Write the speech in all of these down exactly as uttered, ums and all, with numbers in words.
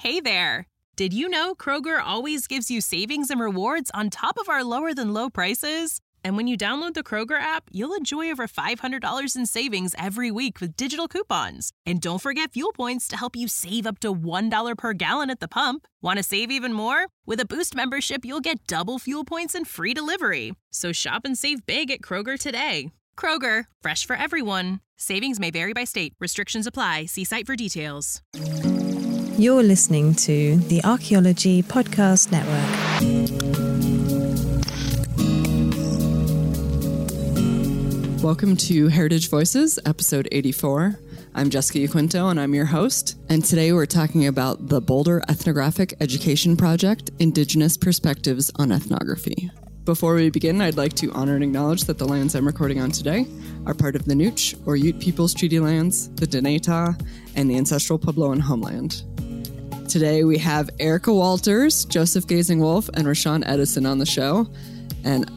Hey there! Did you know Kroger always gives you savings and rewards on top of our lower than low prices? And when you download the Kroger app, you'll enjoy over five hundred dollars in savings every week with digital coupons. And don't forget fuel points to help you save up to one dollar per gallon at the pump. Want to save even more? With a Boost membership, you'll get double fuel points and free delivery. So shop and save big at Kroger today. Kroger, fresh for everyone. Savings may vary by state. Restrictions apply. See site for details. You're listening to the Archaeology Podcast Network. Welcome to Heritage Voices, episode eighty-four. I'm Jessica Yaquinto, and I'm your host. And today we're talking about the Boulder Ethnographic Education Project, Indigenous Perspectives on Ethnography. Before we begin, I'd like to honor and acknowledge that the lands I'm recording on today are part of the Nooch, or Ute Peoples Treaty Lands, the Dinétah, and the ancestral Puebloan homeland. Today we have Erica Walters, Joseph Gazing-Wolf, and Rashawn Edison on the show. And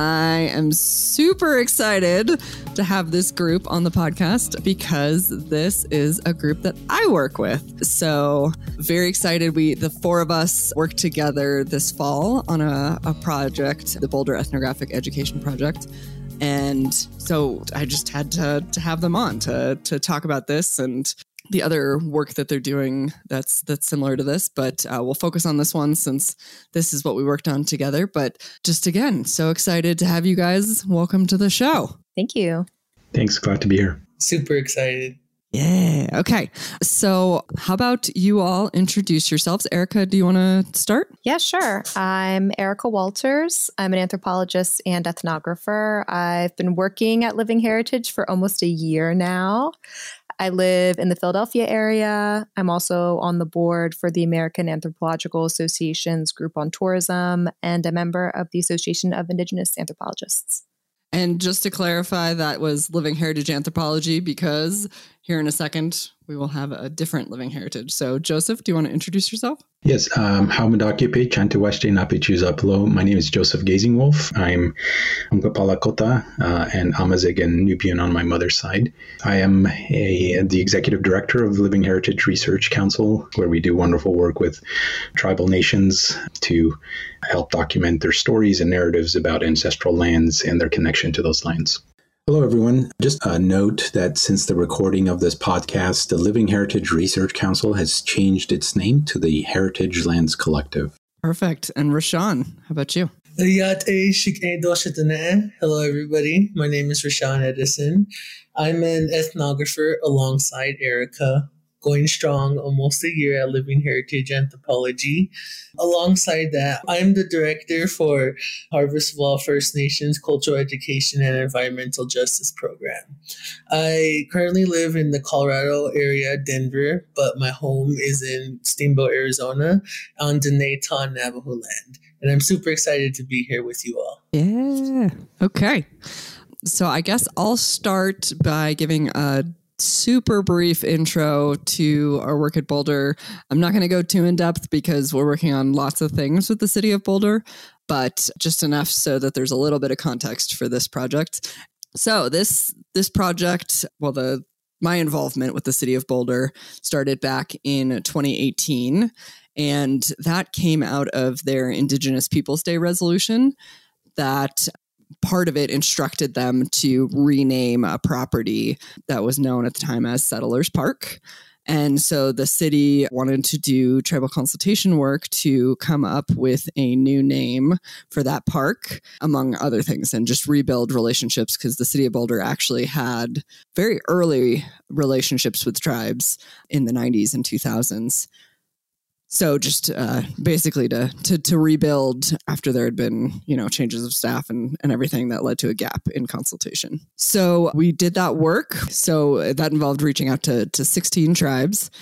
I am super excited to have this group on the podcast because this is a group that I work with. So very excited. We, the four of us, worked together this fall on a, a project, the Boulder Ethnographic Education Project. And so I just had to, to have them on to, to talk about this and the other work that they're doing that's that's similar to this, but uh, we'll focus on this one since this is what we worked on together. But just again, so excited to have you guys. Welcome to the show. Thank you. Thanks. Glad to be here. Super excited. Yeah. Okay. So how about you all introduce yourselves? Erica, do you want to start? Yeah, sure. I'm Erica Walters. I'm an anthropologist and ethnographer. I've been working at Living Heritage for almost a year now. I live in the Philadelphia area. I'm also on the board for the American Anthropological Association's Group on Tourism and a member of the Association of Indigenous Anthropologists. And just to clarify, that was Living Heritage Anthropology, because here in a second, we will have a different Living Heritage. So Joseph, do you want to introduce yourself? Yes, um, Haumadaki Chantewashte Napichuzaplo. My name is Joseph Gazing-Wolf. I'm Ungapalakota uh, and Amazigh and Nubian on my mother's side. I am a, the executive director of Living Heritage Research Council, where we do wonderful work with tribal nations to help document their stories and narratives about ancestral lands and their connection to those lands. Hello, everyone. Just a note that since the recording of this podcast, the Living Heritage Research Council has changed its name to the Heritage Lands Collective. Perfect. And Rashawn, how about you? Hello, everybody. My name is Rashawn Edison. I'm an ethnographer alongside Erica, going strong almost a year at Living Heritage Anthropology. Alongside that, I'm the director for Harvestwall First Nations Cultural Education and Environmental Justice Program. I currently live in the Colorado area, Denver, but my home is in Steamboat, Arizona, on Dinétah Navajo land. And I'm super excited to be here with you all. Yeah. Okay. So I guess I'll start by giving a super brief intro to our work at Boulder. I'm not going to go too in depth because we're working on lots of things with the city of Boulder, but just enough so that there's a little bit of context for this project. So this this project, well, the my involvement with the city of Boulder started back in twenty eighteen, and that came out of their Indigenous Peoples Day resolution that part of it instructed them to rename a property that was known at the time as Settlers Park. And so the city wanted to do tribal consultation work to come up with a new name for that park, among other things, and just rebuild relationships, because the city of Boulder actually had very early relationships with tribes in the nineties and two thousands. So just uh, basically to, to to rebuild after there had been, you know, changes of staff and, and everything that led to a gap in consultation. So we did that work. So that involved reaching out to, to sixteen tribes.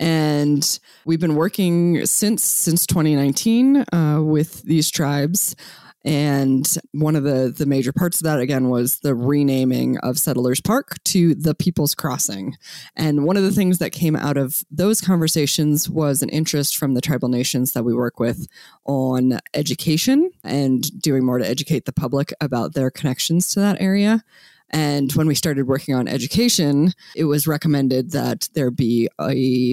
And we've been working since since twenty nineteen uh, with these tribes. And one of the, the major parts of that, again, was the renaming of Settlers Park to the People's Crossing. And one of the things that came out of those conversations was an interest from the tribal nations that we work with on education and doing more to educate the public about their connections to that area. And when we started working on education, it was recommended that there be a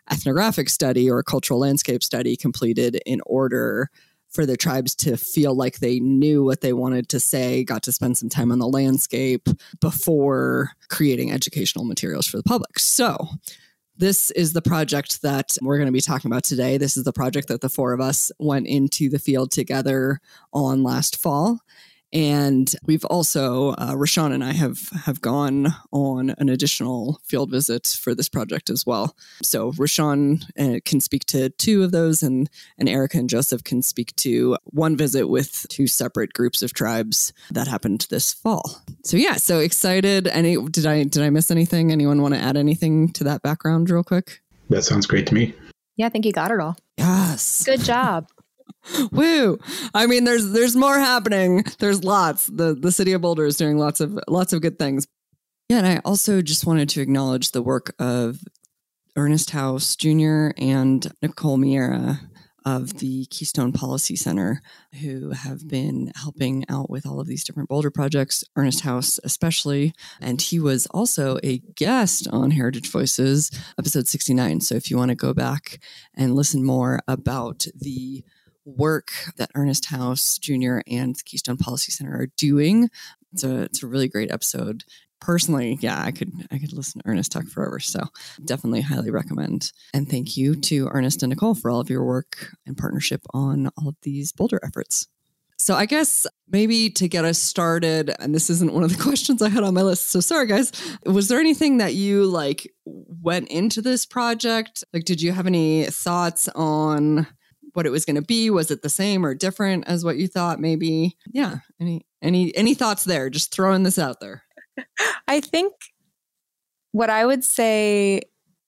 ethnographic study or cultural landscape study completed in order for the tribes to feel like they knew what they wanted to say, got to spend some time on the landscape before creating educational materials for the public. So this is the project that we're going to be talking about today. This is the project that the four of us went into the field together on last fall. And we've also, uh, Rashawn and I have have gone on an additional field visit for this project as well. So Rashawn uh, can speak to two of those, and, and Erica and Joseph can speak to one visit with two separate groups of tribes that happened this fall. So yeah, so excited. Any did I did I miss anything? Anyone want to add anything to that background real quick? That sounds great to me. Yeah, I think you got it all. Yes. Good job. Woo! I mean, there's there's more happening. There's lots. The the city of Boulder is doing lots of lots of good things. Yeah, and I also just wanted to acknowledge the work of Ernest House Junior and Nicole Miera of the Keystone Policy Center, who have been helping out with all of these different Boulder projects, Ernest House especially. And he was also a guest on Heritage Voices, episode sixty-nine. So if you want to go back and listen more about the work that Ernest House Junior and the Keystone Policy Center are doing, it's a it's a really great episode. Personally, yeah, I could I could listen to Ernest talk forever. So definitely highly recommend. And thank you to Ernest and Nicole for all of your work and partnership on all of these Boulder efforts. So I guess maybe to get us started, and this isn't one of the questions I had on my list, so sorry guys, was there anything that you like went into this project? Like, did you have any thoughts on what it was going to be? Was it the same or different as what you thought maybe? Yeah. Any, any, any thoughts there? Just throwing this out there. I think what I would say,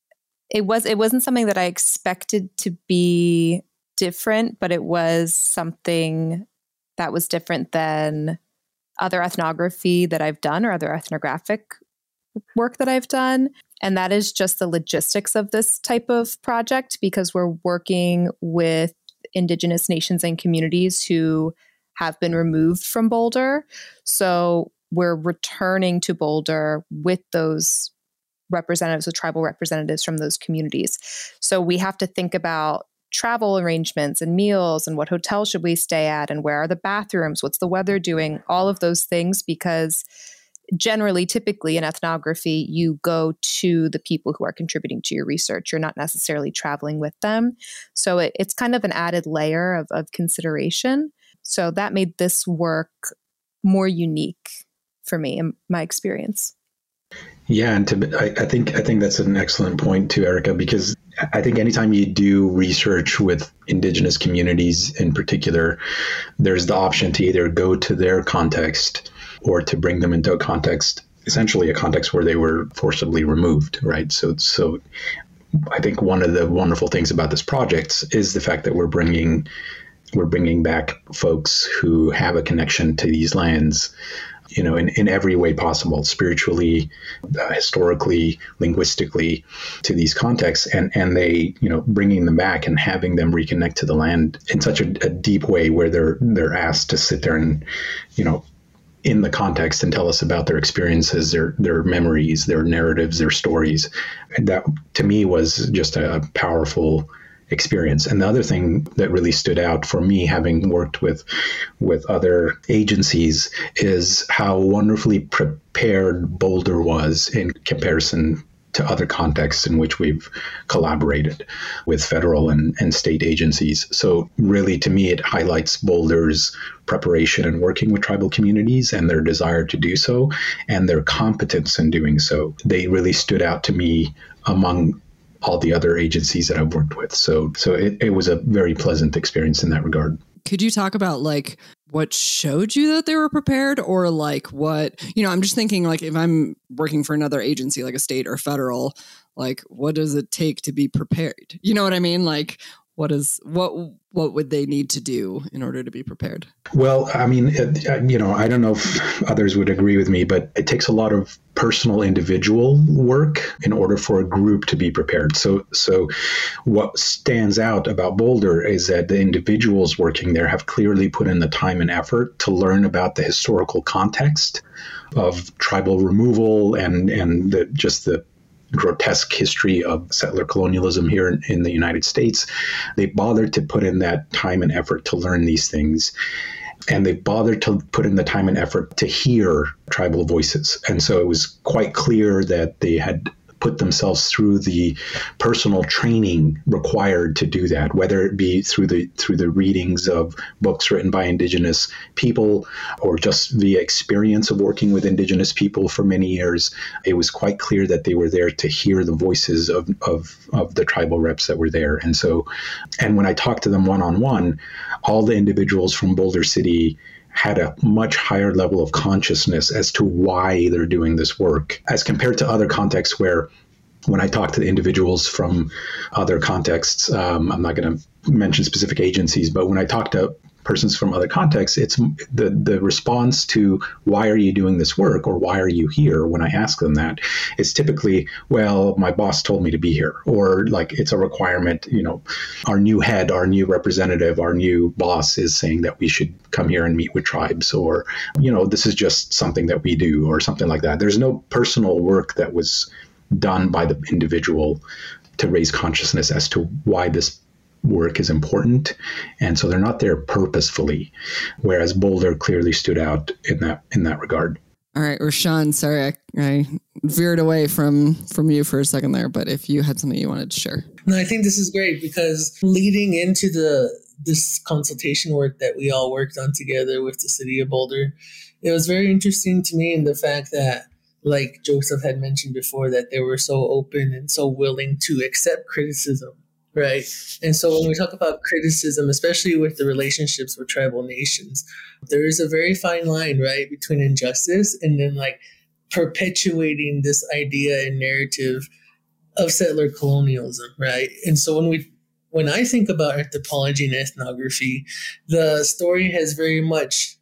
it was, it wasn't something that I expected to be different, but it was something that was different than other ethnography that I've done or other ethnographic work that I've done. And that is just the logistics of this type of project, because we're working with Indigenous nations and communities who have been removed from Boulder. So we're returning to Boulder with those representatives, with tribal representatives from those communities. So we have to think about travel arrangements and meals and what hotel should we stay at and where are the bathrooms, what's the weather doing, all of those things, because generally, typically in ethnography, you go to the people who are contributing to your research. You're not necessarily traveling with them. So it, it's kind of an added layer of, of consideration. So that made this work more unique for me in my experience. Yeah, and to, I, I think I think that's an excellent point too, Erica, because I think anytime you do research with Indigenous communities in particular, there's the option to either go to their context or to bring them into a context, essentially a context where they were forcibly removed, right? So, so I think one of the wonderful things about this project is the fact that we're bringing we're bringing back folks who have a connection to these lands, you know, in, in every way possible, spiritually, uh, historically, linguistically, to these contexts, and and they, you know, bringing them back and having them reconnect to the land in such a, a deep way where they're they're asked to sit there and, you know, in the context and tell us about their experiences, their their memories, their narratives, their stories. And that, to me, was just a powerful experience. And the other thing that really stood out for me, having worked with with other agencies, is how wonderfully prepared Boulder was in comparison to other contexts in which we've collaborated with federal and, and state agencies. So really, to me, it highlights Boulder's preparation and working with tribal communities and their desire to do so and their competence in doing so. They really stood out to me among all the other agencies that I've worked with. So so it, it was a very pleasant experience in that regard. Could you talk about like what showed you that they were prepared, or like what, you know, I'm just thinking like if I'm working for another agency like a state or federal, like what does it take to be prepared? You know what I mean? Like what is what what would they need to do in order to be prepared? Well, I mean, it, you know, I don't know if others would agree with me, but it takes a lot of personal individual work in order for a group to be prepared. So so what stands out about Boulder is that the individuals working there have clearly put in the time and effort to learn about the historical context of tribal removal and, and the, just the grotesque history of settler colonialism here in, in the United States. They bothered to put in that time and effort to learn these things. And they bothered to put in the time and effort to hear tribal voices. And so it was quite clear that they had put themselves through the personal training required to do that, whether it be through the through the readings of books written by Indigenous people or just the experience of working with Indigenous people for many years. It was quite clear that they were there to hear the voices of, of, of the tribal reps that were there. And so, and when I talked to them one-on-one, all the individuals from Boulder City had a much higher level of consciousness as to why they're doing this work, as compared to other contexts where when I talk to the individuals from other contexts, um, I'm not going to mention specific agencies, but when I talk to persons from other contexts, it's the, the response to why are you doing this work or why are you here? When I ask them that, it's typically, well, my boss told me to be here, or like it's a requirement, you know, our new head, our new representative, our new boss is saying that we should come here and meet with tribes, or, you know, this is just something that we do or something like that. There's no personal work that was done by the individual to raise consciousness as to why this work is important, and so they're not there purposefully, whereas Boulder clearly stood out in that in that regard. All right, Rashawn, sorry I, I veered away from from you for a second there, but if you had something you wanted to share. No, I think this is great because leading into the this consultation work that we all worked on together with the city of Boulder, it was very interesting to me in the fact that, like Joseph had mentioned before, that they were so open and so willing to accept criticism. Right. And so when we talk about criticism, especially with the relationships with tribal nations, there is a very fine line, right, between injustice and then like perpetuating this idea and narrative of settler colonialism. Right. And so when we when I think about anthropology and ethnography, the story has very much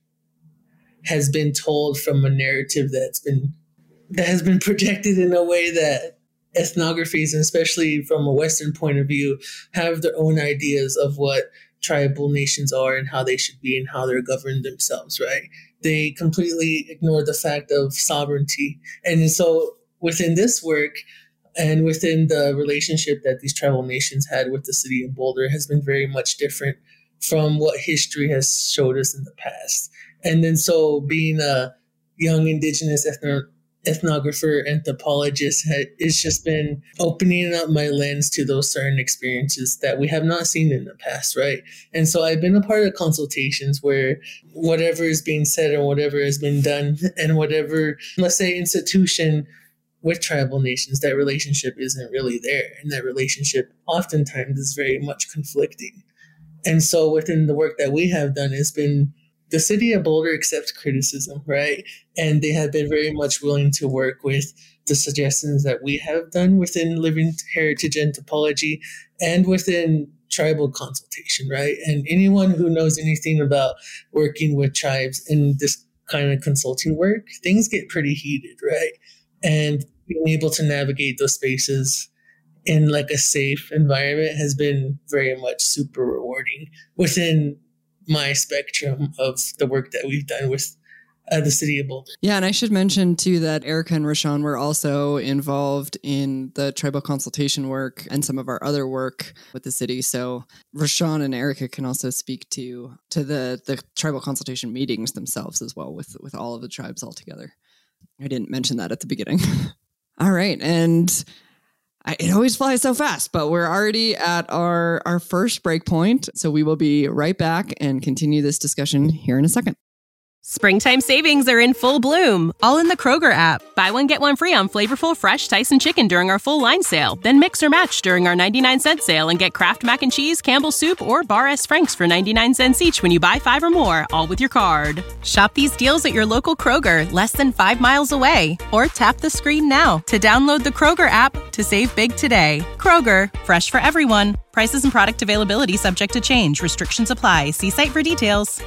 has been told from a narrative that's been that has been projected in a way that ethnographies, and especially from a Western point of view, have their own ideas of what tribal nations are and how they should be and how they're governed themselves, right? They completely ignore the fact of sovereignty. And so within this work and within the relationship that these tribal nations had with the city of Boulder has been very much different from what history has showed us in the past. And then so being a young Indigenous ethno ethnographer, anthropologist, it's just been opening up my lens to those certain experiences that we have not seen in the past, right? And so I've been a part of consultations where whatever is being said and whatever has been done and whatever, let's say, institution with tribal nations, that relationship isn't really there. And that relationship oftentimes is very much conflicting. And so within the work that we have done, it's been the city of Boulder accepts criticism, right? And they have been very much willing to work with the suggestions that we have done within living heritage anthropology and within tribal consultation, right? And anyone who knows anything about working with tribes in this kind of consulting work, things get pretty heated, right? And being able to navigate those spaces in like a safe environment has been very much super rewarding within my spectrum of the work that we've done with uh, the city of Boulder. Yeah, and I should mention too that Erica and Rashawn were also involved in the tribal consultation work and some of our other work with the city. So Rashawn and Erica can also speak to to the the tribal consultation meetings themselves as well with with all of the tribes all together. I didn't mention that at the beginning. All right, and I, it always flies so fast, but we're already at our, our first break point. So we will be right back and continue this discussion here in a second. Springtime savings are in full bloom, all in the Kroger app. Buy one, get one free on flavorful fresh Tyson chicken during our full line sale. Then mix or match during our ninety-nine cent sale and get Kraft Mac and Cheese, Campbell's Soup, or Bar S. Frank's for ninety-nine cents each when you buy five or more, all with your card. Shop these deals at your local Kroger, less than five miles away. Or tap the screen now to download the Kroger app to save big today. Kroger, fresh for everyone. Prices and product availability subject to change. Restrictions apply. See site for details.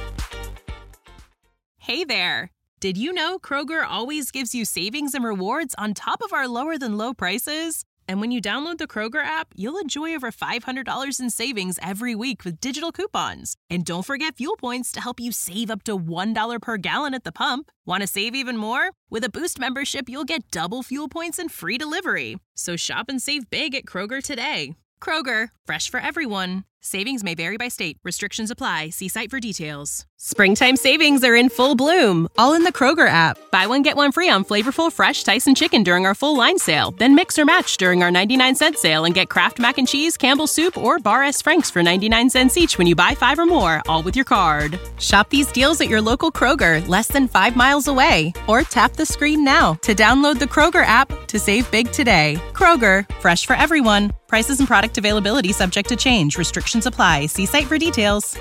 Hey there! Did you know Kroger always gives you savings and rewards on top of our lower-than-low prices? And when you download the Kroger app, you'll enjoy over five hundred dollars in savings every week with digital coupons. And don't forget fuel points to help you save up to one dollar per gallon at the pump. Want to save even more? With a Boost membership, you'll get double fuel points and free delivery. So shop and save big at Kroger today. Kroger, fresh for everyone. Savings may vary by state. Restrictions apply. See site for details. Springtime savings are in full bloom, all in the Kroger app. Buy one, get one free on flavorful, fresh Tyson chicken during our full line sale. Then mix or match during our ninety-nine cent sale and get Kraft Mac and Cheese, Campbell's Soup, or Bar S. Frank's for ninety-nine cents each when you buy five or more, all with your card. Shop these deals at your local Kroger, less than five miles away. Or tap the screen now to download the Kroger app to save big today. Kroger, fresh for everyone. Prices and product availability subject to change. Restrictions apply. See site for details.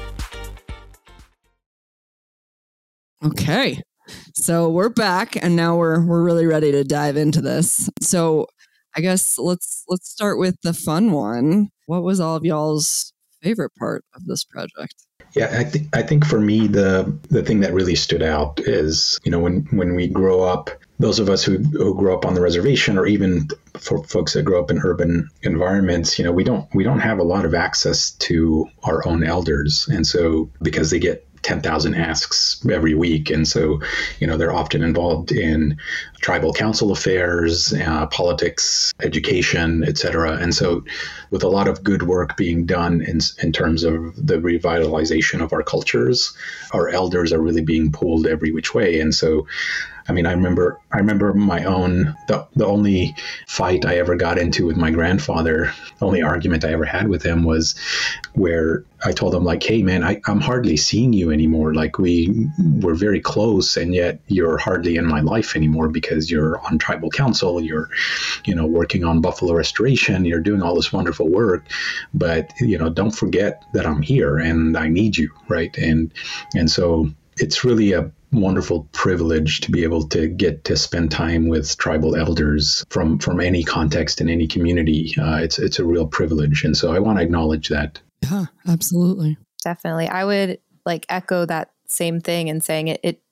Okay. So we're back and now we're we're really ready to dive into this. So I guess let's let's start with the fun one. What was all of y'all's favorite part of this project? Yeah, I think I think for me the the thing that really stood out is, you know, when when we grow up, those of us who who grow up on the reservation, or even for folks that grow up in urban environments, you know, we don't we don't have a lot of access to our own elders, and so because they get ten thousand asks every week. And so, you know, they're often involved in tribal council affairs, uh, politics, education, et cetera. And so with a lot of good work being done in, in terms of the revitalization of our cultures, our elders are really being pulled every which way. And so, I mean, I remember I remember my own, the, the only fight I ever got into with my grandfather, the only argument I ever had with him was where I told him, like, hey, man, I, I'm hardly seeing you anymore. Like, we were very close, and yet you're hardly in my life anymore because you're on tribal council, you're, you know, working on buffalo restoration, you're doing all this wonderful work. But, you know, don't forget that I'm here and I need you, right? And and so it's really a wonderful privilege to be able to get to spend time with tribal elders from from any context in any community. Uh, it's it's a real privilege, and so I want to acknowledge that. Yeah, absolutely, definitely. I would like echo that same thing and saying it. It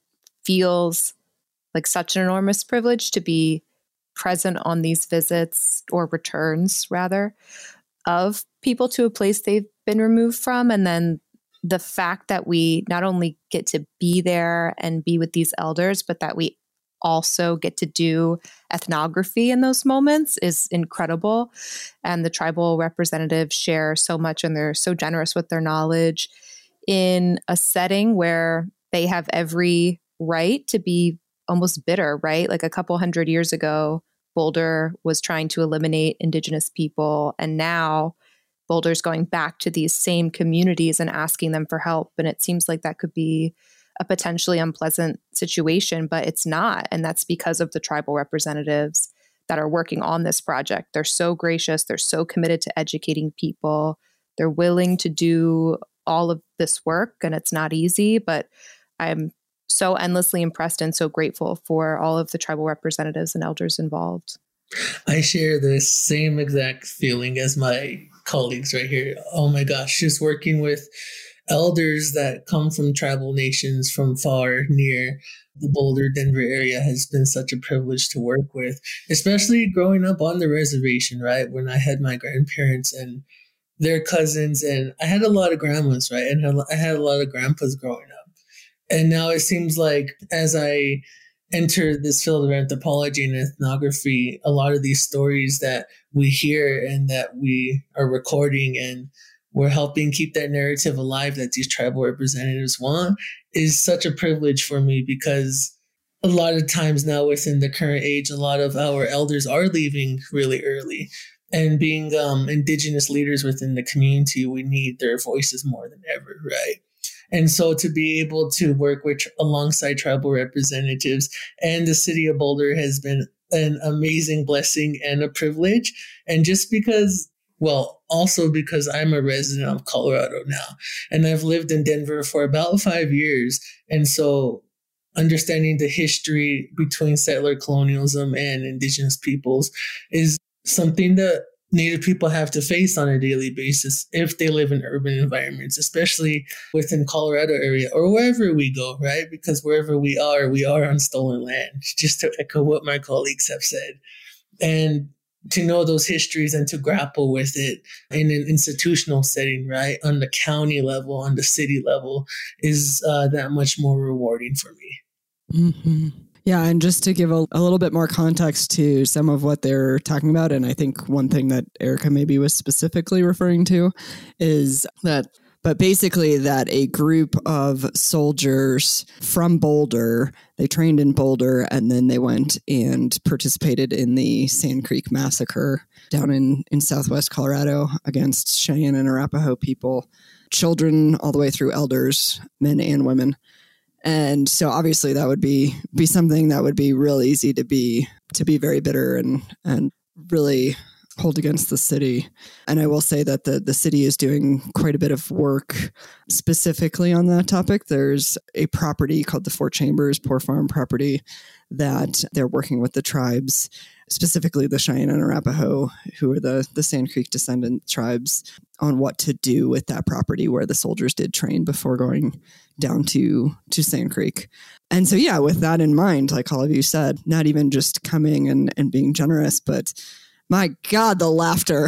feels like such an enormous privilege to be present on these visits or returns, rather, of people to a place they've been removed from, and then the fact that we not only get to be there and be with these elders, but that we also get to do ethnography in those moments is incredible. And the tribal representatives share so much, and they're so generous with their knowledge in a setting where they have every right to be almost bitter, right? Like a couple hundred years ago, Boulder was trying to eliminate Indigenous people, and now Boulder's going back to these same communities and asking them for help. And it seems like that could be a potentially unpleasant situation, but it's not. And that's because of the tribal representatives that are working on this project. They're so gracious. They're so committed to educating people. They're willing to do all of this work, and it's not easy, but I'm so endlessly impressed and so grateful for all of the tribal representatives and elders involved. I share the same exact feeling as my colleagues right here. Oh my gosh, just working with elders that come from tribal nations from far, near the Boulder, Denver area has been such a privilege to work with, especially growing up on the reservation, right? When I had my grandparents and their cousins, and I had a lot of grandmas, right? And I had a lot of grandpas growing up. And now it seems like as I enter this field of anthropology and ethnography, a lot of these stories that we hear and that we are recording and we're helping keep that narrative alive that these tribal representatives want is such a privilege for me, because a lot of times now within the current age, a lot of our elders are leaving really early. And being um, Indigenous leaders within the community, we need their voices more than ever, right? And so to be able to work with alongside tribal representatives and the city of Boulder has been an amazing blessing and a privilege. And just because, well, also because I'm a resident of Colorado now, and I've lived in Denver for about five years. And so understanding the history between settler colonialism and Indigenous peoples is something that Native people have to face on a daily basis if they live in urban environments, especially within Colorado area or wherever we go, right? Because wherever we are, we are on stolen land, just to echo what my colleagues have said. And to know those histories and to grapple with it in an institutional setting, right? On the county level, on the city level, is uh, that much more rewarding for me. Mm-hmm. Yeah, and just to give a, a little bit more context to some of what they're talking about, and I think one thing that Erica maybe was specifically referring to is that, but basically that a group of soldiers from Boulder, they trained in Boulder, and then they went and participated in the Sand Creek Massacre down in, in southwest Colorado against Cheyenne and Arapaho people, children all the way through elders, men and women. And so obviously that would be be something that would be real easy to be to be very bitter and and really hold against the city. And I will say that the, the city is doing quite a bit of work specifically on that topic. There's a property called the Four Chambers Poor Farm property that they're working with the tribes, specifically the Cheyenne and Arapaho, who are the, the Sand Creek descendant tribes, on what to do with that property where the soldiers did train before going down to, to Sand Creek. And so, yeah, with that in mind, like all of you said, not even just coming and, and being generous, but my God, the laughter.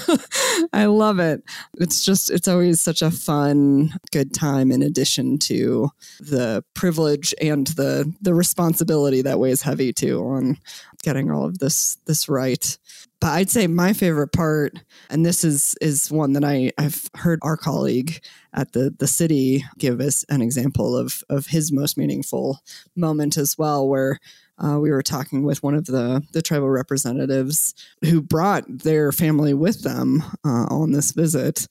I love it. It's just, it's always such a fun, good time in addition to the privilege and the the responsibility that weighs heavy too on getting all of this this right. But I'd say my favorite part, and this is is one that I, I've heard our colleague at the, the city give us an example of, of his most meaningful moment as well, where Uh, we were talking with one of the, the tribal representatives who brought their family with them uh, on this visit.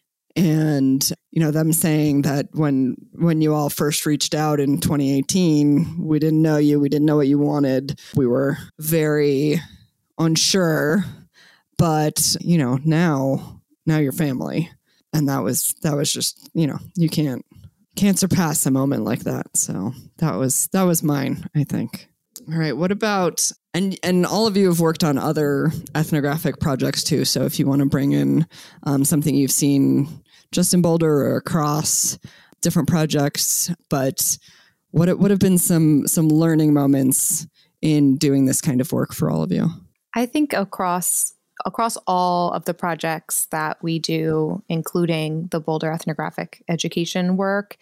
And, you know, them saying that when when you all first reached out in twenty eighteen, we didn't know you, we didn't know what you wanted. We were very unsure, but, you know, now, now you're family. And that was, that was just, you know, you can't, can't surpass a moment like that. So that was, that was mine, I think. All right. What about, and and all of you have worked on other ethnographic projects too. So if you want to bring in um, something you've seen just in Boulder or across different projects, but what what have been some some learning moments in doing this kind of work for all of you? I think across across all of the projects that we do, including the Boulder ethnographic education work,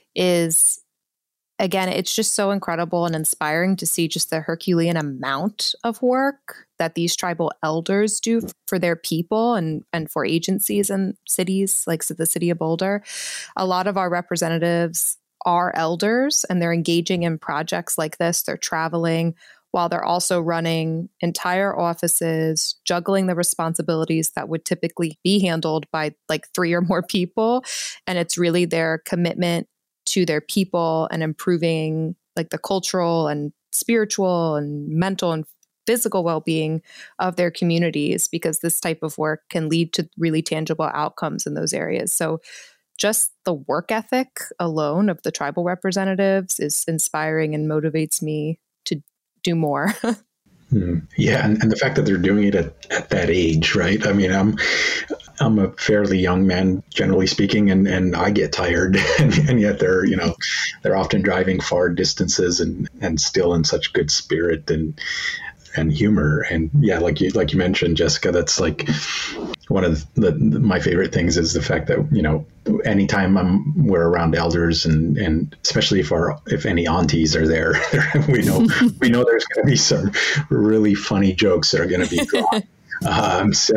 is again, it's just so incredible and inspiring to see just the Herculean amount of work that these tribal elders do for their people and, and for agencies and cities like the city of Boulder. A lot of our representatives are elders and they're engaging in projects like this. They're traveling while they're also running entire offices, juggling the responsibilities that would typically be handled by like three or more people. And it's really their commitment to their people and improving like the cultural and spiritual and mental and physical well-being of their communities, because this type of work can lead to really tangible outcomes in those areas. So just the work ethic alone of the tribal representatives is inspiring and motivates me to do more. Hmm. Yeah, and, and the fact that they're doing it at, at that age, right? I mean, I'm I'm a fairly young man, generally speaking, and, and I get tired, and, and yet they're, you know, they're often driving far distances and, and still in such good spirit and and humor. And yeah, like you like you mentioned, Jessica, that's like one of the, the my favorite things is the fact that, you know, anytime I'm we're around elders and, and especially if our if any aunties are there, we know we know there's going to be some really funny jokes that are going to be drawn. um, so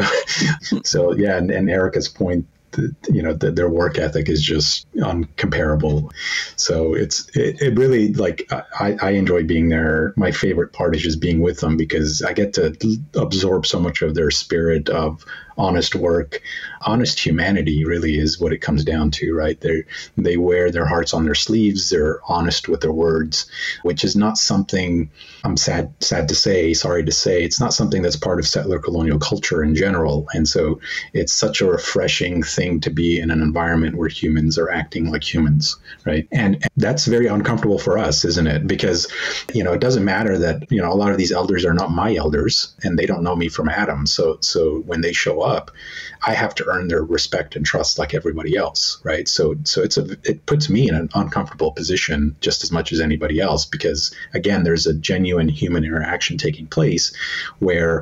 so yeah, and, and Erica's point, you know, the, their work ethic is just uncomparable. So it's it, it really, like, I, I enjoy being there. My favorite part is just being with them because I get to absorb so much of their spirit of honest work. Honest humanity really is what it comes down to, right? They they wear their hearts on their sleeves. They're honest with their words, which is not something, I'm sad sad to say, sorry to say, it's not something that's part of settler colonial culture in general. And so it's such a refreshing thing to be in an environment where humans are acting like humans, right? And that's very uncomfortable for us, isn't it? Because, you know, it doesn't matter that, you know, a lot of these elders are not my elders and they don't know me from Adam. So so when they show up, I have to earn their respect and trust like everybody else, right? So so it's a it puts me in an uncomfortable position just as much as anybody else, because again, there's a genuine human interaction taking place where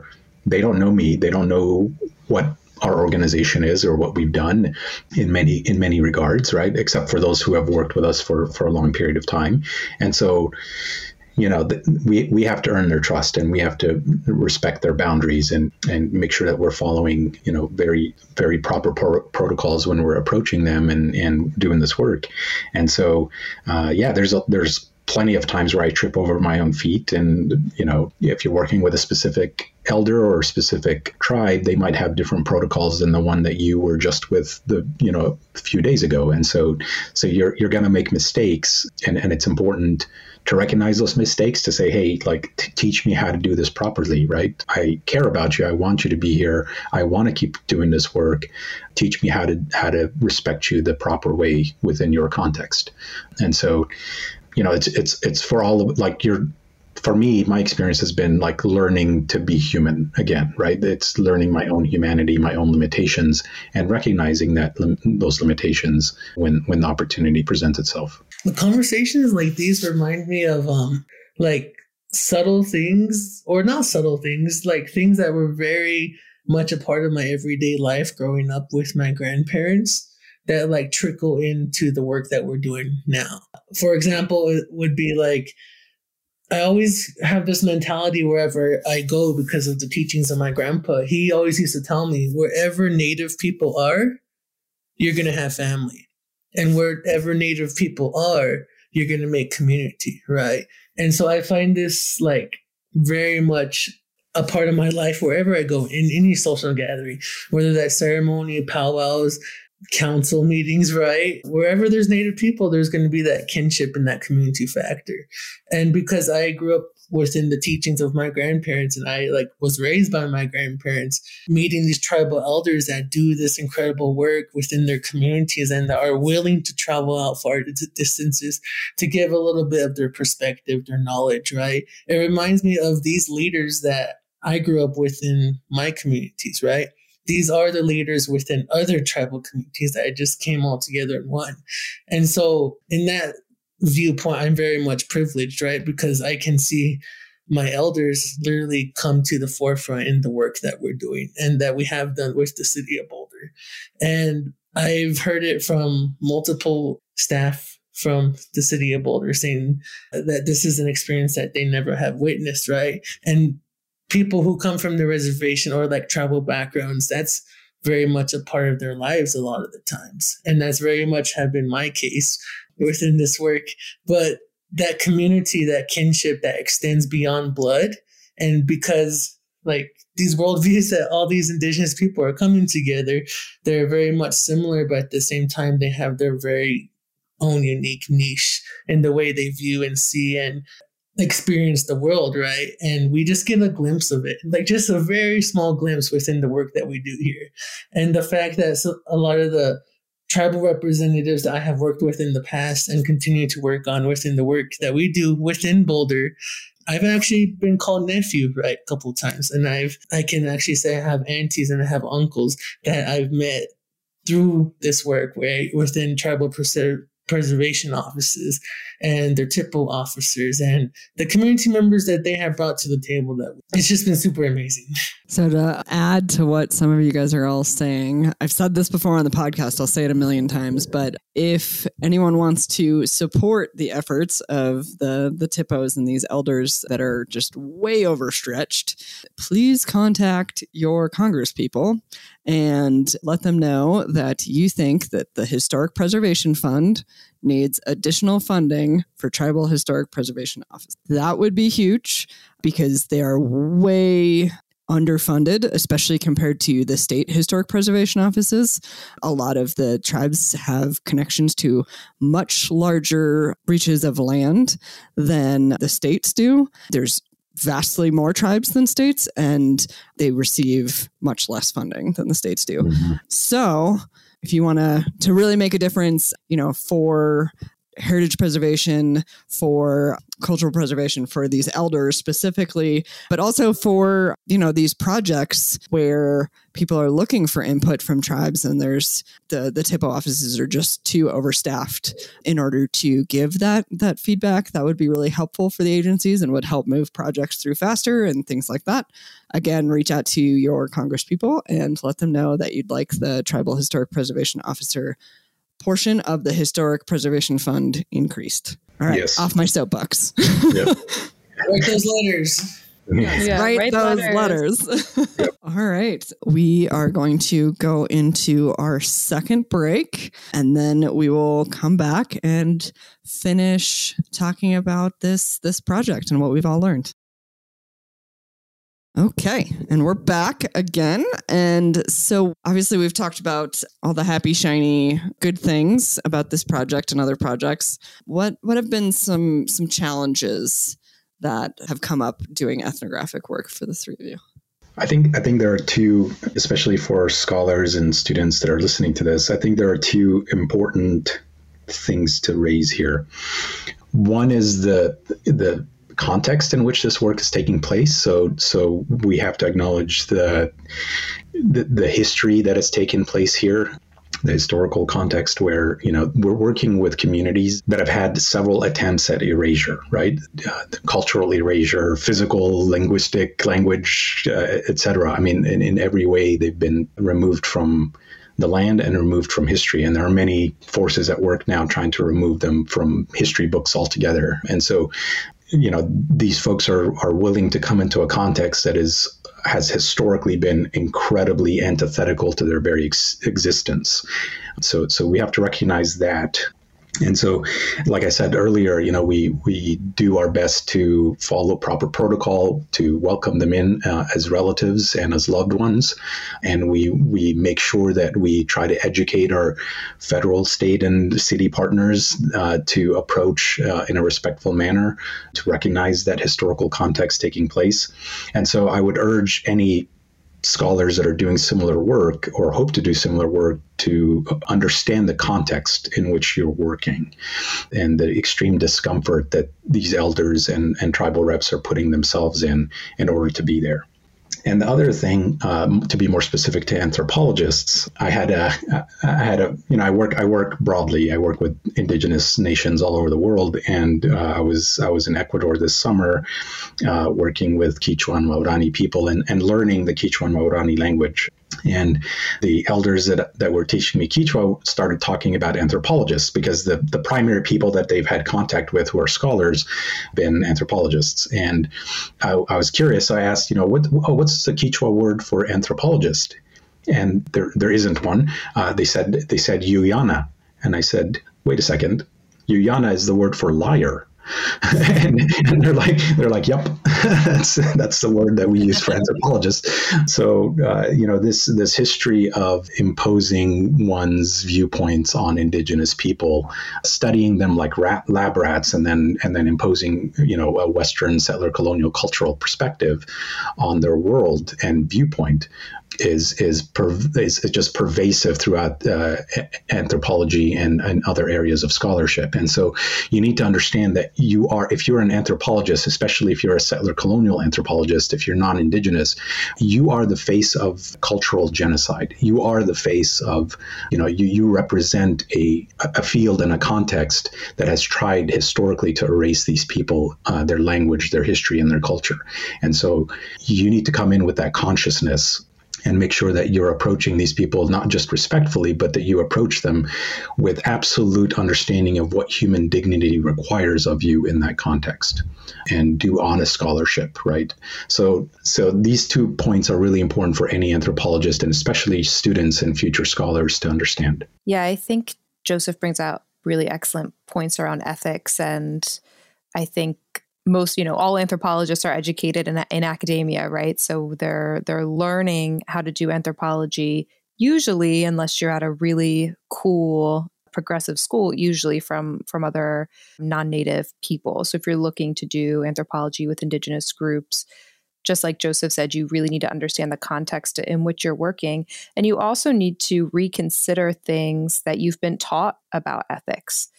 they don't know me. They don't know what our organization is or what we've done in many in many regards, right? Except for those who have worked with us for, for a long period of time. And so, you know, th- we we have to earn their trust, and we have to respect their boundaries, and, and make sure that we're following, you know, very, very proper pro- protocols when we're approaching them and, and doing this work. And so, uh, yeah, there's a, there's plenty of times where I trip over my own feet. And, you know, if you're working with a specific elder or a specific tribe, they might have different protocols than the one that you were just with the, you know, a few days ago. And so, so you're, you're going to make mistakes, and, and it's important to recognize those mistakes, to say, hey, like, t- teach me how to do this properly, right? I care about you. I want you to be here. I want to keep doing this work. Teach me how to, how to respect you the proper way within your context. And so, you know, it's, it's, it's for all of, like, you're, for me, my experience has been like learning to be human again, right? It's learning my own humanity, my own limitations, and recognizing that lim- those limitations when, when the opportunity presents itself. The conversations like these remind me of um like subtle things, or not subtle things, like things that were very much a part of my everyday life growing up with my grandparents that like trickle into the work that we're doing now. For example, it would be like, I always have this mentality wherever I go because of the teachings of my grandpa. He always used to tell me, wherever Native people are, you're going to have family. And wherever Native people are, you're going to make community, right? And so I find this like very much a part of my life wherever I go, in any social gathering, whether that's ceremony, powwows, council meetings, right? Wherever there's Native people, there's going to be that kinship and that community factor. And because I grew up within the teachings of my grandparents, and I like was raised by my grandparents, meeting these tribal elders that do this incredible work within their communities and that are willing to travel out far distances to give a little bit of their perspective, their knowledge, right? It reminds me of these leaders that I grew up within my communities, right? These are the leaders within other tribal communities that just came all together in one. And so in that viewpoint, I'm very much privileged, right? Because I can see my elders literally come to the forefront in the work that we're doing and that we have done with the city of Boulder. And I've heard it from multiple staff from the city of Boulder saying that this is an experience that they never have witnessed, right? And people who come from the reservation or like tribal backgrounds, that's very much a part of their lives a lot of the times. And that's very much have been my case within this work. But that community, that kinship that extends beyond blood. And because like these worldviews that all these indigenous people are coming together, they're very much similar, but at the same time, they have their very own unique niche in the way they view and see and experience the world, right? And we just get a glimpse of it, like just a very small glimpse within the work that we do here. And the fact that so, a lot of the tribal representatives that I have worked with in the past and continue to work on within the work that we do within Boulder, I've actually been called nephew, right, a couple of times. And I've I can actually say I have aunties and I have uncles that I've met through this work, right, within tribal preserve preservation offices and their T I P O officers and the community members that they have brought to the table. That it's just been super amazing. So to add to what some of you guys are all saying, I've said this before on the podcast, I'll say it a million times, but if anyone wants to support the efforts of the, the T I P Os and these elders that are just way overstretched, please contact your congresspeople and let them know that you think that the Historic Preservation Fund needs additional funding for Tribal Historic Preservation Office. That would be huge because they are way underfunded, especially compared to the state historic preservation offices. A lot of the tribes have connections to much larger reaches of land than the states do. There's vastly more tribes than states, and they receive much less funding than the states do. Mm-hmm. So if you want to to really make a difference, you know, for heritage preservation, for cultural preservation for these elders specifically, but also for, you know, these projects where people are looking for input from tribes and there's the, the T I P O offices are just too overstaffed in order to give that, that feedback. That would be really helpful for the agencies and would help move projects through faster and things like that. Again, reach out to your Congress people and let them know that you'd like the Tribal Historic Preservation Officer portion of the Historic Preservation Fund increased. All right, yes. Off my soapbox. Yep. Write those letters. Yes, yeah, write, write those letters. letters. Yep. All right. We are going to go into our second break, and then we will come back and finish talking about this, this project and what we've all learned. Okay, and we're back again. And so obviously we've talked about all the happy, shiny, good things about this project and other projects. What what have been some some challenges that have come up doing ethnographic work for the three of you? I think I think there are two, especially for scholars and students that are listening to this, I think there are two important things to raise here. One is the the context in which this work is taking place. So, so we have to acknowledge the, the the history that has taken place here, the historical context where, you know, we're working with communities that have had several attempts at erasure, right? Uh, cultural erasure, physical, linguistic, language, uh, et cetera. I mean, in, in every way, they've been removed from the land and removed from history. And there are many forces at work now trying to remove them from history books altogether. And so, you know, these folks are are willing to come into a context that is has historically been incredibly antithetical to their very ex- existence. So so we have to recognize that. And so, like I said earlier, you know, we we do our best to follow proper protocol, to welcome them in uh, as relatives and as loved ones. And we we make sure that we try to educate our federal, state, and city partners uh, to approach uh, in a respectful manner, to recognize that historical context taking place. And so I would urge any scholars that are doing similar work or hope to do similar work to understand the context in which you're working and the extreme discomfort that these elders and, and tribal reps are putting themselves in in order to be there. And the other thing, um, to be more specific to anthropologists, I had a, I had a, you know, I work, I work broadly. I work with indigenous nations all over the world, and uh, I was, I was in Ecuador this summer, uh, working with Quechua and Waorani people and, and learning the Quechua and Waorani language. And the elders that, that were teaching me Quechua started talking about anthropologists, because the, the primary people that they've had contact with who are scholars have been anthropologists. And I, I was curious. So I asked, you know, what, oh, what's the Quechua word for anthropologist? And there there isn't one. Uh, they said they said Yuyana. And I said, wait a second, Yuyana is the word for liar. and, and they're like, they're like, yep, that's that's the word that we use for anthropologists. So, uh, you know, this this history of imposing one's viewpoints on indigenous people, studying them like rat, lab rats, and then and then imposing, you know, a Western settler colonial cultural perspective on their world and viewpoint is is, per, is is just pervasive throughout uh, anthropology and, and other areas of scholarship. And so you need to understand that you are, if you're an anthropologist, especially if you're a settler colonial anthropologist, if you're non-indigenous, you are the face of cultural genocide. You are the face of, you know, you, you represent a, a field and a context that has tried historically to erase these people, uh, their language, their history, and their culture. And so you need to come in with that consciousness and make sure that you're approaching these people not just respectfully, but that you approach them with absolute understanding of what human dignity requires of you in that context, and do honest scholarship, right? So, so these two points are really important for any anthropologist, and especially students and future scholars, to understand. Yeah, I think Joseph brings out really excellent points around ethics, and I think most, you know, all anthropologists are educated in, in academia, right? So they're they're learning how to do anthropology, usually, unless you're at a really cool progressive school, usually from from other non-native people. So if you're looking to do anthropology with indigenous groups, just like Joseph said, you really need to understand the context in which you're working. And you also need to reconsider things that you've been taught about ethics.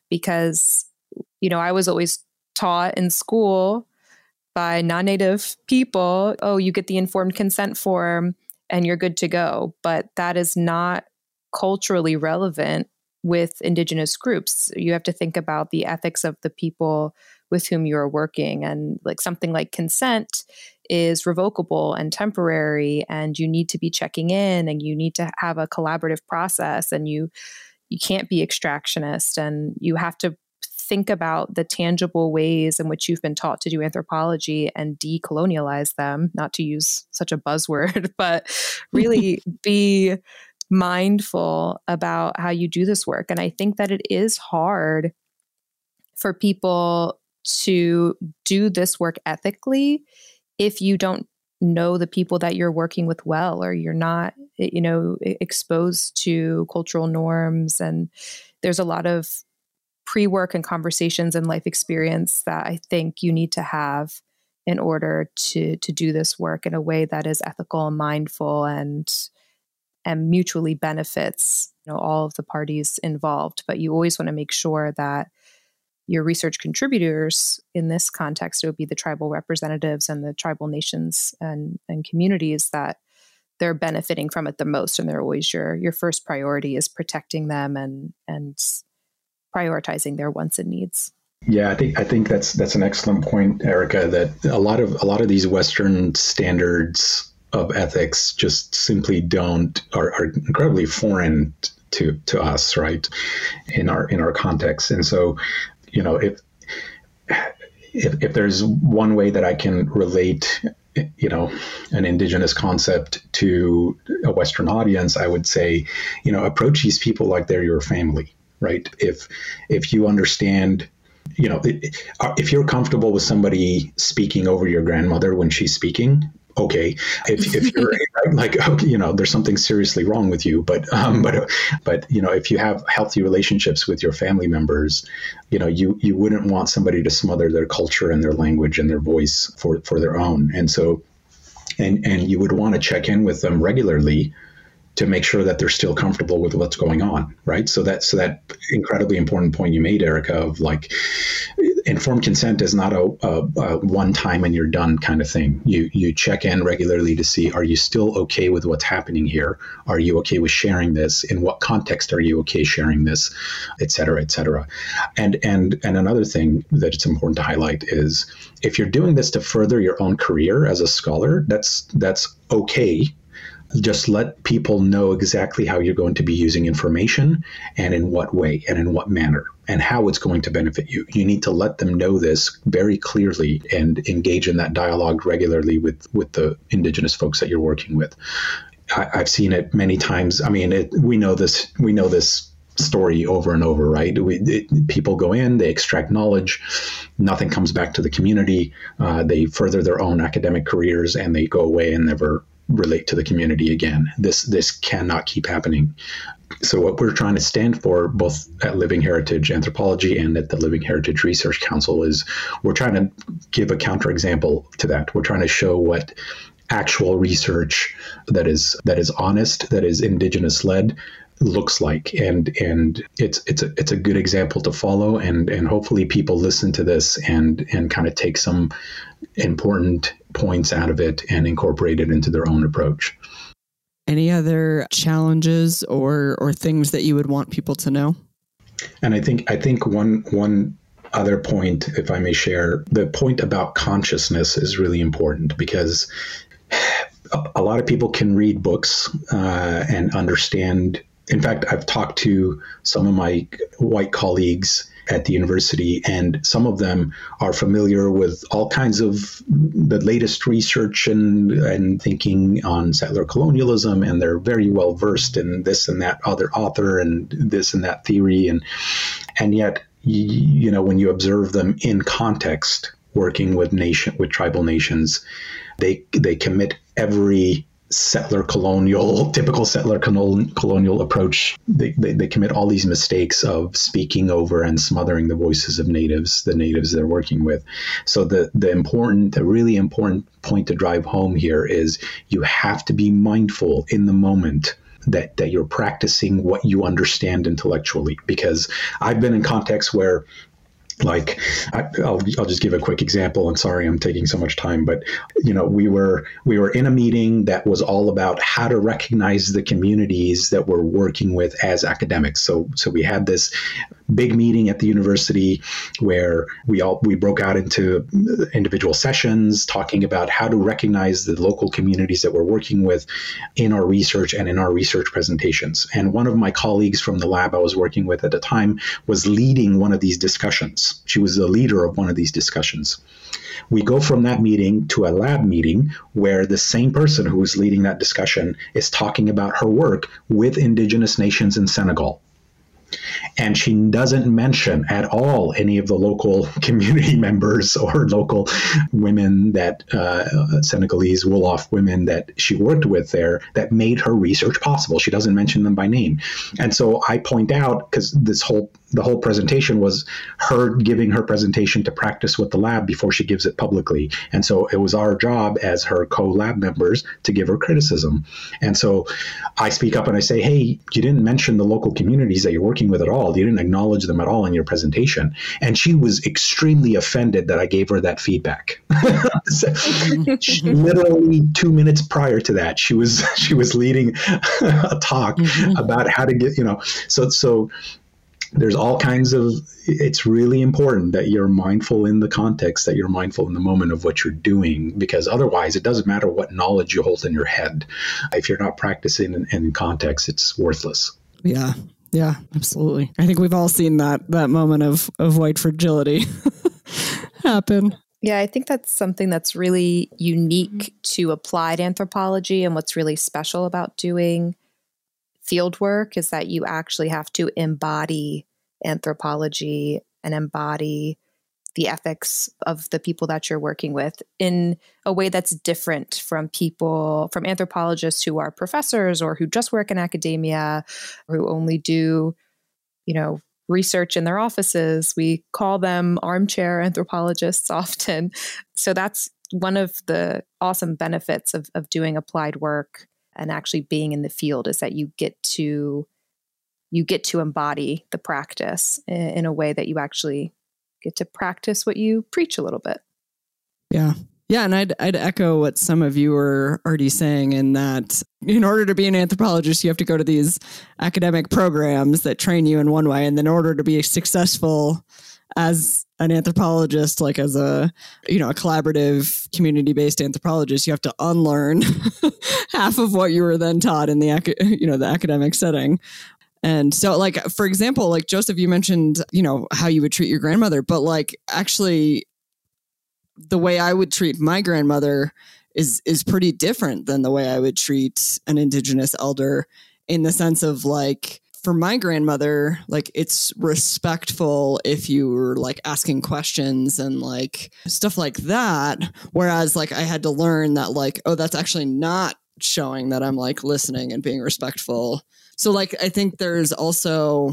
because, you know, I was always taught in school by non-Native people, oh, you get the informed consent form and you're good to go. But that is not culturally relevant with Indigenous groups. You have to think about the ethics of the people with whom you're working. And like something like consent is revocable and temporary, and you need to be checking in, and you need to have a collaborative process, and you you can't be extractionist, and you have to think about the tangible ways in which you've been taught to do anthropology and decolonialize them, not to use such a buzzword, but really be mindful about how you do this work. And I think that it is hard for people to do this work ethically if you don't know the people that you're working with well, or you're not, you know, exposed to cultural norms. And there's a lot of pre-work and conversations and life experience that I think you need to have in order to to do this work in a way that is ethical and mindful and and mutually benefits, you know, all of the parties involved. But you always want to make sure that your research contributors in this context, it would be the tribal representatives and the tribal nations and, and communities, that they're benefiting from it the most. And they're always your your first priority is protecting them and and prioritizing their wants and needs. Yeah, I think I think that's that's an excellent point, Erica, that a lot of a lot of these Western standards of ethics just simply don't are, are incredibly foreign to to us, right? In our in our context. And so, you know, if if if there's one way that I can relate, you know, an Indigenous concept to a Western audience, I would say, you know, approach these people like they're your family, right? If if you understand, you know, if you're comfortable with somebody speaking over your grandmother when she's speaking, okay. If if you're like, okay, you know, there's something seriously wrong with you, but um, but but you know, if you have healthy relationships with your family members, you know, you you wouldn't want somebody to smother their culture and their language and their voice for for their own. And so, and and you would want to check in with them regularly to make sure that they're still comfortable with what's going on, right? So that so that incredibly important point you made, Erica, of like, informed consent is not a, a, a one time and you're done kind of thing. You you check in regularly to see, are you still okay with what's happening here? Are you okay with sharing this? In what context are you okay sharing this, et cetera, et cetera. And and and another thing that it's important to highlight is, if you're doing this to further your own career as a scholar, that's that's okay. Just let people know exactly how you're going to be using information and in what way and in what manner and how it's going to benefit you. You need to let them know this very clearly and engage in that dialogue regularly with, with the Indigenous folks that you're working with. I, I've seen it many times. I mean, it, we know this, we know this story over and over, right? We, it, people go in, they extract knowledge, nothing comes back to the community. Uh, they further their own academic careers and they go away and never relate to the community again. This this cannot keep happening. So what we're trying to stand for, both at Living Heritage Anthropology and at the Living Heritage Research Council, is we're trying to give a counterexample to that. We're trying to show what actual research that is that is honest, that is Indigenous led, looks like, and and it's it's a it's a good example to follow, and and hopefully people listen to this and and kind of take some important points out of it and incorporate it into their own approach. Any other challenges or or things that you would want people to know? And I think I think one one other point, if I may share, the point about consciousness is really important, because a, a lot of people can read books uh, and understand. In fact, I've talked to some of my white colleagues at the university, and some of them are familiar with all kinds of the latest research and, and thinking on settler colonialism, and they're very well versed in this and that other author and this and that theory. And and yet, you know, when you observe them in context, working with nation with tribal nations, they they commit every settler colonial, typical settler colonial approach. They, they they commit all these mistakes of speaking over and smothering the voices of natives, the natives they're working with. So the the important, the really important point to drive home here is you have to be mindful in the moment that that you're practicing what you understand intellectually. Because I've been in contexts where, like, I, I'll I'll just give a quick example. And sorry, I'm taking so much time, but you know, we were we were in a meeting that was all about how to recognize the communities that we're working with as academics. So so we had this big meeting at the university where we all we broke out into individual sessions talking about how to recognize the local communities that we're working with in our research and in our research presentations. And one of my colleagues from the lab I was working with at the time was leading one of these discussions. She was the leader of one of these discussions. We go from that meeting to a lab meeting where the same person who was leading that discussion is talking about her work with Indigenous nations in Senegal. And she doesn't mention at all any of the local community members or local women that uh, Senegalese Wolof women that she worked with there that made her research possible. She doesn't mention them by name. And so I point out, because this whole the whole presentation was her giving her presentation to practice with the lab before she gives it publicly. And so it was our job as her co-lab members to give her criticism. And so I speak up and I say, hey, you didn't mention the local communities that you're working with at all. You didn't acknowledge them at all in your presentation. And she was extremely offended that I gave her that feedback. So she, literally two minutes prior to that, she was she was leading a talk mm-hmm. about how to get, you know, so so there's all kinds of, it's really important that you're mindful in the context, that you're mindful in the moment of what you're doing, because otherwise it doesn't matter what knowledge you hold in your head. If you're not practicing in, in context, it's worthless. Yeah. Yeah, absolutely. I think we've all seen that, that moment of, of white fragility happen. Yeah, I think that's something that's really unique to applied anthropology, and what's really special about doing field work is that you actually have to embody anthropology and embody the ethics of the people that you're working with in a way that's different from people, from anthropologists who are professors or who just work in academia, or who only do, you know, research in their offices. We call them armchair anthropologists often. So that's one of the awesome benefits of, of doing applied work and actually being in the field, is that you get to you get to embody the practice in, in a way that you actually get to practice what you preach a little bit. Yeah. Yeah. And I'd, I'd echo what some of you were already saying, in that in order to be an anthropologist, you have to go to these academic programs that train you in one way. And then in order to be successful as an anthropologist, like as a, you know, a collaborative community-based anthropologist, you have to unlearn half of what you were then taught in the, you know, the academic setting. And so, like, for example, like Joseph, you mentioned, you know, how you would treat your grandmother, but like, actually the way I would treat my grandmother is, is pretty different than the way I would treat an Indigenous elder, in the sense of, like, for my grandmother, like, it's respectful if you were like asking questions and like stuff like that. Whereas like I had to learn that, like, oh, that's actually not showing that I'm like listening and being respectful. So like, I think there's also,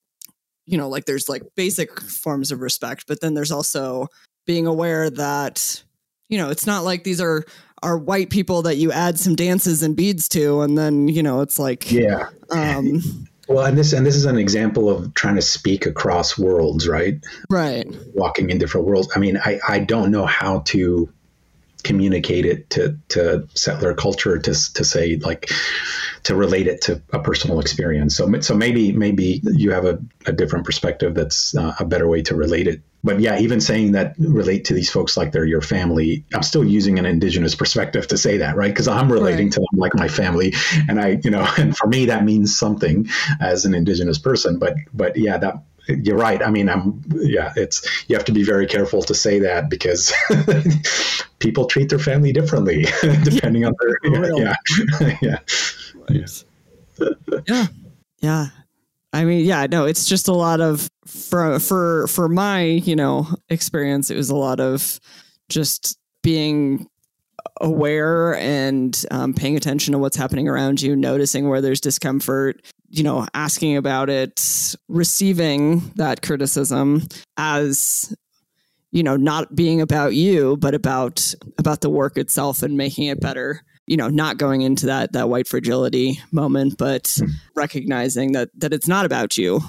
you know, like there's like basic forms of respect, but then there's also being aware that, you know, it's not like these are, are white people that you add some dances and beads to. And then, you know, it's like, yeah. Um, Well, and this and this is an example of trying to speak across worlds, right? Right. Walking in different worlds. I mean, I, I don't know how to communicate it to, to settler culture, to to say, like, to relate it to a personal experience. So so maybe maybe you have a, a different perspective that's uh, a better way to relate it. But yeah, even saying that, relate to these folks like they're your family, I'm still using an Indigenous perspective to say that, right? Because I'm relating right. to them like my family. And I, you know, and for me, that means something as an Indigenous person. But but yeah, that you're right. I mean, I'm yeah, it's you have to be very careful to say that, because people treat their family differently depending on their yeah yeah yeah. Right. yeah yeah. I mean, yeah, no, it's just a lot of, for, for, for my, you know, experience, it was a lot of just being aware and um, paying attention to what's happening around you, noticing where there's discomfort, you know, asking about it, receiving that criticism as, you know, not being about you, but about, about the work itself and making it better. you know, not going into that that white fragility moment, but mm. recognizing that that it's not about you.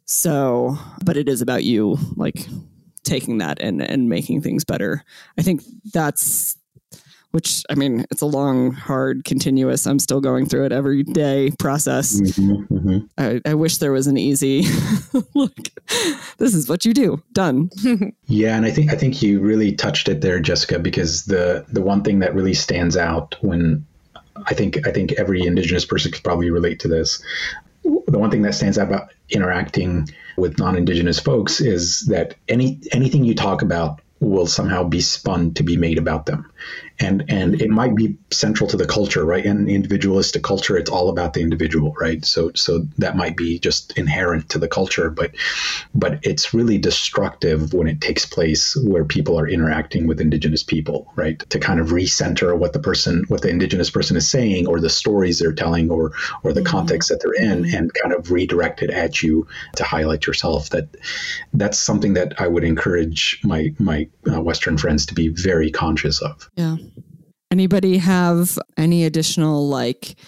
So, but it is about you, like taking that and, and making things better. I think that's, which, I mean, it's a long, hard, continuous, I'm still going through it every day process. Mm-hmm, mm-hmm. I, I wish there was an easy, look, this is what you do, done. Yeah, and I think I think you really touched it there, Jessica, because the the one thing that really stands out when I think I think every Indigenous person could probably relate to this. The one thing that stands out about interacting with non-Indigenous folks is that any anything you talk about will somehow be spun to be made about them. And and it might be central to the culture, right? In individualistic culture, it's all about the individual, right? So so that might be just inherent to the culture, but but it's really destructive when it takes place where people are interacting with Indigenous people, right? To kind of recenter what the person, what the Indigenous person is saying, or the stories they're telling, or or the mm-hmm. context that they're in, and kind of redirect it at you to highlight yourself. That that's something that I would encourage my my uh, Western friends to be very conscious of. Yeah. Anybody have any additional like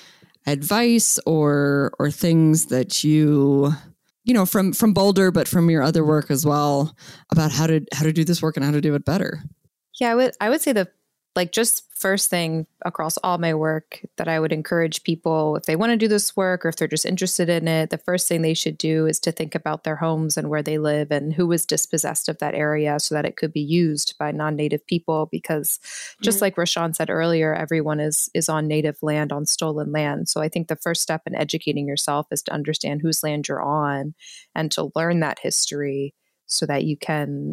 advice or or things that you you know from from Boulder, but from your other work as well, about how to how to do this work and how to do it better? Yeah, I would I would say the like just first thing across all my work that I would encourage people, if they want to do this work or if they're just interested in it, the first thing they should do is to think about their homes and where they live and who was dispossessed of that area so that it could be used by non-native people. Because just mm-hmm. like Rashawn said earlier, everyone is is on native land, on stolen land. So I think the first step in educating yourself is to understand whose land you're on and to learn that history so that you can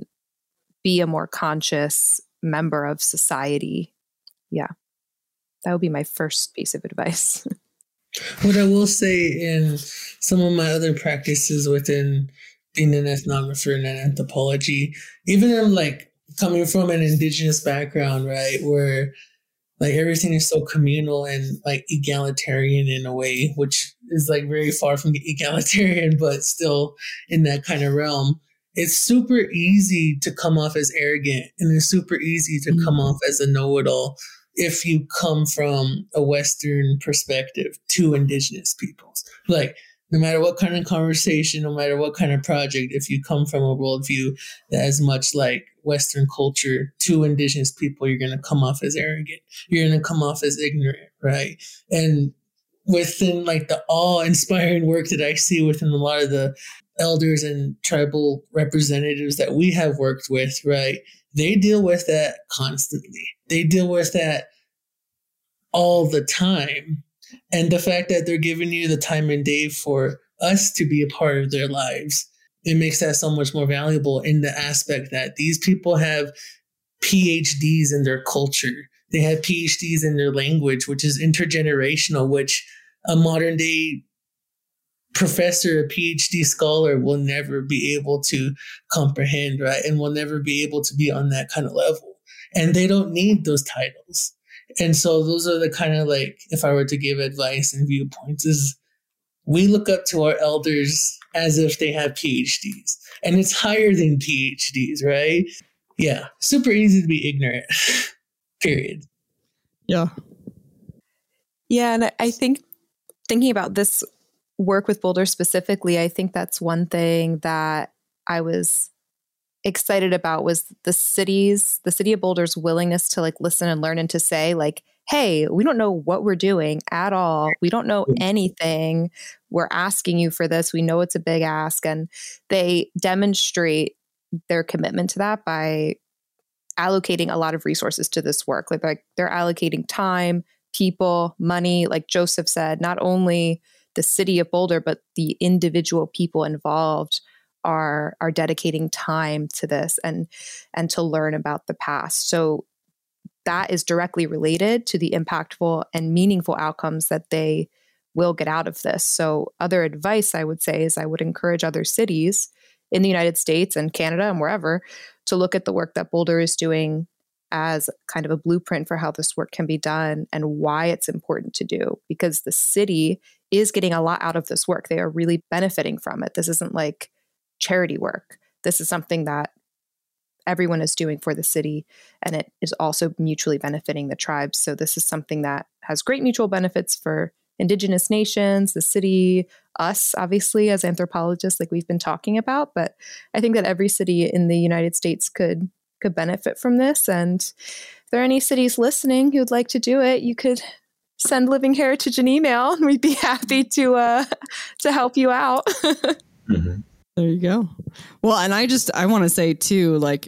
be a more conscious member of society. Yeah, that would be my first piece of advice. What I will say in some of my other practices within being an ethnographer and an anthropology, even in like coming from an Indigenous background, right, where like everything is so communal and like egalitarian in a way, which is like very far from egalitarian, but still in that kind of realm. It's super easy to come off as arrogant, and it's super easy to mm-hmm. come off as a know-it-all if you come from a Western perspective to Indigenous peoples. Like, no matter what kind of conversation, no matter what kind of project, if you come from a worldview that is much like Western culture to Indigenous people, you're going to come off as arrogant. You're going to come off as ignorant, right? And within like the awe-inspiring work that I see within a lot of the elders and tribal representatives that we have worked with, right? They deal with that constantly. They deal with that all the time. And the fact that they're giving you the time and day for us to be a part of their lives, it makes that so much more valuable in the aspect that these people have P H Ds in their culture. They have P H Ds in their language, which is intergenerational, which a modern day professor, a P H D scholar will never be able to comprehend, right? And will never be able to be on that kind of level. And they don't need those titles. And so those are the kind of like, if I were to give advice and viewpoints, is we look up to our elders as if they have P H Ds. And it's higher than P H Ds, right? Yeah. Super easy to be ignorant. Period. Yeah. Yeah. And I think thinking about this work with Boulder specifically, I think that's one thing that I was excited about was the city's, the city of Boulder's willingness to like listen and learn and to say like, hey, we don't know what we're doing at all. We don't know anything. We're asking you for this. We know it's a big ask. And they demonstrate their commitment to that by allocating a lot of resources to this work. Like, like they're allocating time, people, money, like Joseph said, not only the city of Boulder, but the individual people involved are are dedicating time to this and and to learn about the past. So that is directly related to the impactful and meaningful outcomes that they will get out of this. So other advice I would say is I would encourage other cities in the United States and Canada and wherever to look at the work that Boulder is doing as kind of a blueprint for how this work can be done and why it's important to do, because the city is getting a lot out of this work. They are really benefiting from it. This isn't like charity work. This is something that everyone is doing for the city, and it is also mutually benefiting the tribes. So this is something that has great mutual benefits for Indigenous nations, the city, us, obviously, as anthropologists, like we've been talking about. But I think that every city in the United States could could benefit from this. And if there are any cities listening who'd like to do it, you could send Living Heritage an email. We'd be happy to uh, to help you out. Mm-hmm. There you go. Well, and I just, I want to say too, like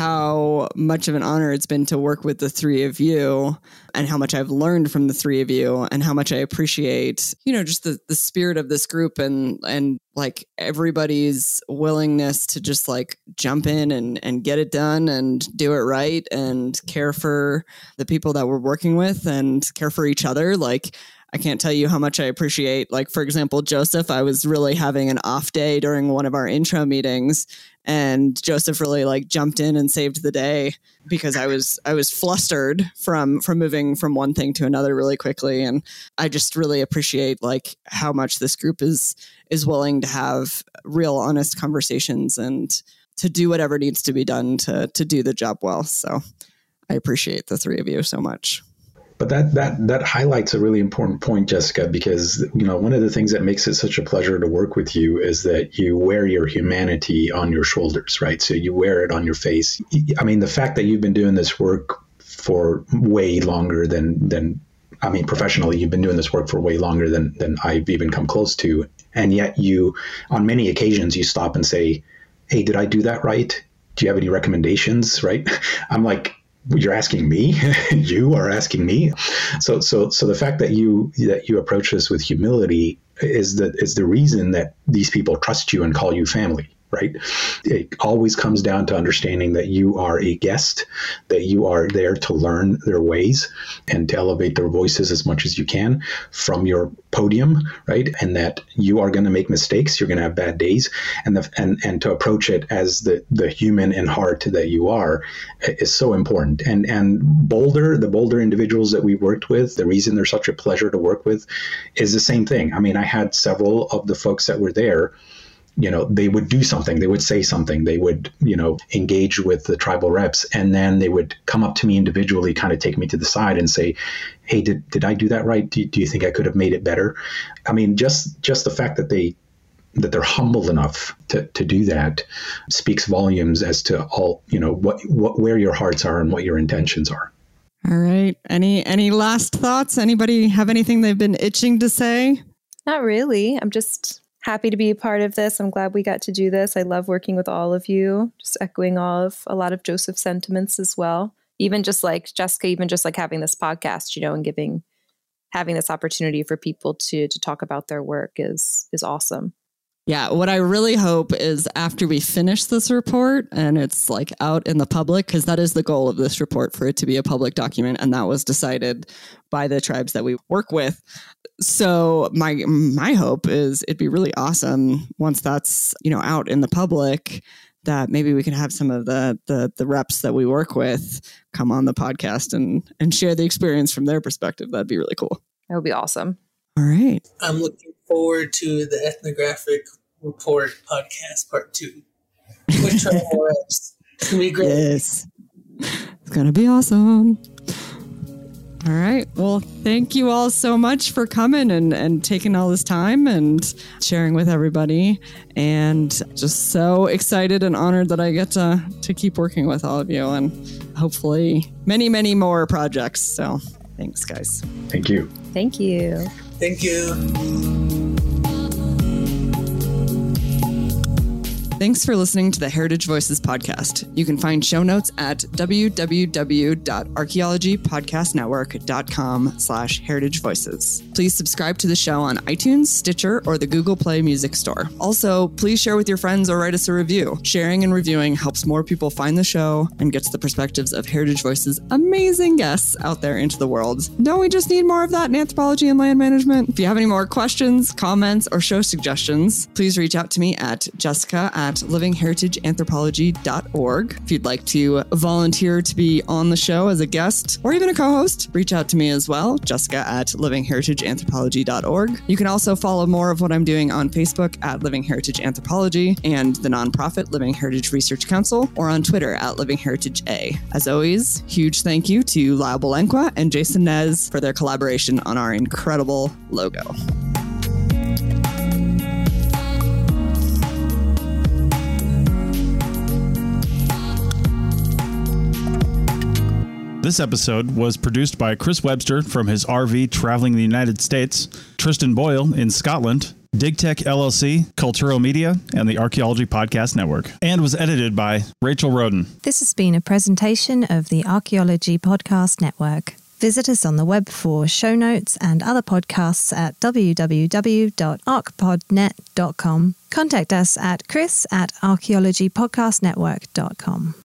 how much of an honor it's been to work with the three of you and how much I've learned from the three of you and how much I appreciate, you know, just the, the spirit of this group and, and like everybody's willingness to just like jump in and, and get it done and do it right and care for the people that we're working with and care for each other. Like, I can't tell you how much I appreciate, like, for example, Joseph, I was really having an off day during one of our intro meetings, and Joseph really like jumped in and saved the day because I was I was flustered from from moving from one thing to another really quickly. And I just really appreciate like how much this group is is willing to have real honest conversations and to do whatever needs to be done to to do the job well. So I appreciate the three of you so much. But that that that highlights a really important point, Jessica, because, you know, one of the things that makes it such a pleasure to work with you is that you wear your humanity on your shoulders, right? So you wear it on your face. I mean, the fact that you've been doing this work for way longer than than I mean, professionally, you've been doing this work for way longer than than I've even come close to. And yet you, on many occasions, you stop and say, hey, did I do that right? Do you have any recommendations, right? I'm like, you're asking me, you are asking me. So, so, so the fact that you, that you approach this with humility is the, is the reason that these people trust you and call you family, right? It always comes down to understanding that you are a guest, that you are there to learn their ways and to elevate their voices as much as you can from your podium, right? And that you are going to make mistakes, you're going to have bad days, and the, and and to approach it as the the human in heart that you are is so important. And and Boulder, the Boulder individuals that we've worked with, the reason they're such a pleasure to work with is the same thing. I mean, I had several of the folks that were there. You know, they would do something, they would say something, they would, you know, engage with the tribal reps, and then they would come up to me individually, kind of take me to the side and say, hey, did did I do that right? Do, do you think I could have made it better? I mean, just just the fact that they that they're humble enough to, to do that speaks volumes as to all, you know, what what where your hearts are and what your intentions are. All right. Any any last thoughts? Anybody have anything they've been itching to say? Not really. I'm just happy to be a part of this. I'm glad we got to do this. I love working with all of you, just echoing all of a lot of Joseph's sentiments as well. Even just like Jessica, even just like having this podcast, you know, and giving, having this opportunity for people to to talk about their work is is awesome. Yeah, what I really hope is after we finish this report and it's like out in the public, because that is the goal of this report, for it to be a public document, and that was decided by the tribes that we work with. So my my hope is it'd be really awesome once that's, you know, out in the public, that maybe we can have some of the the the reps that we work with come on the podcast and and share the experience from their perspective. That'd be really cool. That would be awesome. All right. I'm looking forward to the ethnographic report podcast part two with tribal reps. It's gonna be great. Yes, it's gonna be awesome. All right. Well, thank you all so much for coming and, and taking all this time and sharing with everybody. And just so excited and honored that I get to, to keep working with all of you and hopefully many, many more projects. So thanks, guys. Thank you. Thank you. Thank you. Thanks for listening to the Heritage Voices podcast. You can find show notes at www.archaeologypodcastnetwork.com slash heritage voices. Please subscribe to the show on iTunes, Stitcher, or the Google Play Music Store. Also, please share with your friends or write us a review. Sharing and reviewing helps more people find the show and gets the perspectives of Heritage Voices' amazing guests out there into the world. Don't we just need more of that in anthropology and land management? If you have any more questions, comments, or show suggestions, please reach out to me at Jessica at at living heritage anthropology dot org. If you'd like to volunteer to be on the show as a guest or even a co-host, reach out to me as well, Jessica at living heritage anthropology dot org. You can also follow more of what I'm doing on Facebook at Living Heritage Anthropology and the nonprofit Living Heritage Research Council, or on Twitter at Living Heritage A. As always, huge thank you to Lyle Belenkwa and Jason Nez for their collaboration on our incredible logo. This episode was produced by Chris Webster from his R V traveling the United States, Tristan Boyle in Scotland, DigTech L L C, Cultural Media, and the Archaeology Podcast Network, and was edited by Rachel Roden. This has been a presentation of the Archaeology Podcast Network. Visit us on the web for show notes and other podcasts at w w w dot arch pod net dot com. Contact us at chris at archaeology podcast network dot com.